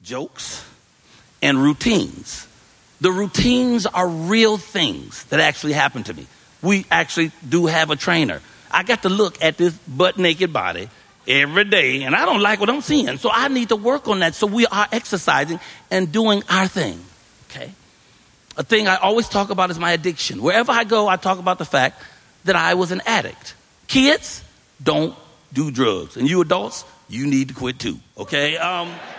jokes, and routines. The routines are real things that actually happen to me. We actually do have a trainer. I got to look at this butt naked body every day, and I don't like what I'm seeing. So I need to work on that. So we are exercising and doing our thing, okay? A thing I always talk about is my addiction. Wherever I go, I talk about the fact that I was an addict. Kids, don't do drugs. And you adults, you need to quit too, okay?